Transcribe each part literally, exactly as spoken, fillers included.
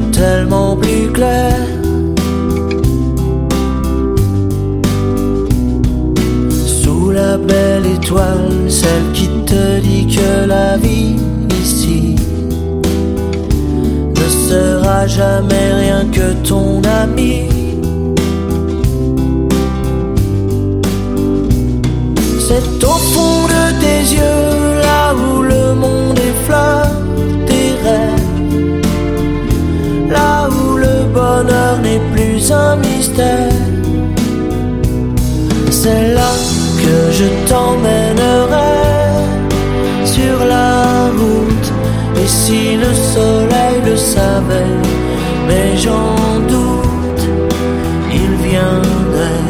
est tellement plus clair. Sous la belle étoile, celle qui te dit que la vie ici ne sera jamais rien que ton ami. C'est au fond de tes yeux, là où le monde effleure tes rêves, là où le bonheur n'est plus un mystère. C'est là que je t'emmènerai sur la route. Et si le soleil le savait, mais j'en doute, il viendrait.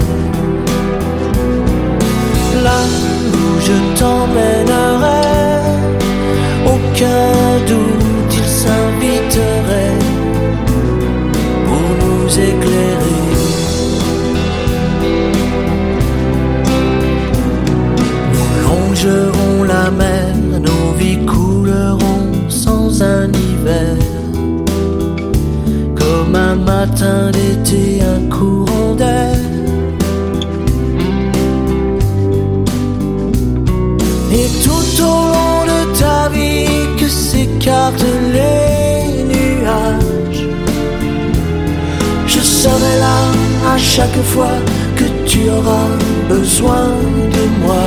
Là où je t'emmènerai, aucun doute, il s'inviterait pour nous éclairer. Nous longerons la mer, nos vies couleront sans un hiver, comme un matin d'été, un courant d'air. Et tout au long de ta vie que s'écartent les nuages, je serai là à chaque fois que tu auras besoin de moi.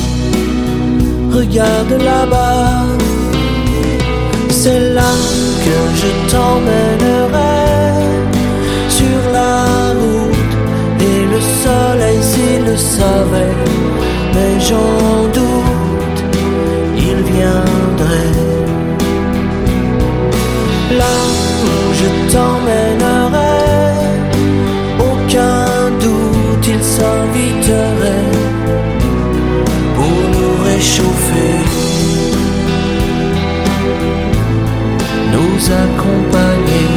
Regarde là-bas, c'est là que je t'emmènerai sur la route. Et le soleil s'il le savait, mais j'en doute, il viendrait. Là où je t'emmènerai, aucun doute, il s'inviterait pour nous réchauffer, nous accompagner.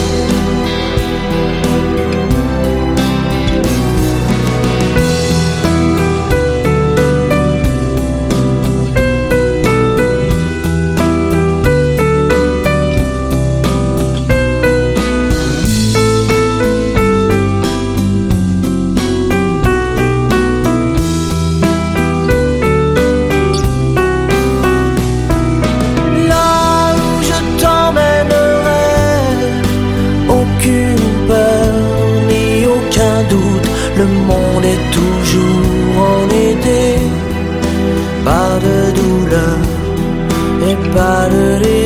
Le monde est toujours en été, pas de douleur et pas de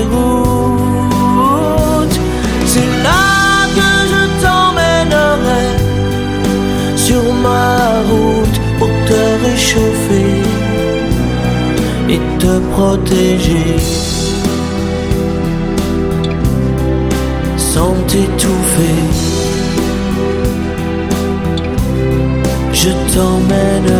déroute. C'est là que je t'emmènerai sur ma route pour te réchauffer et te protéger sans t'étouffer. Je t'emmène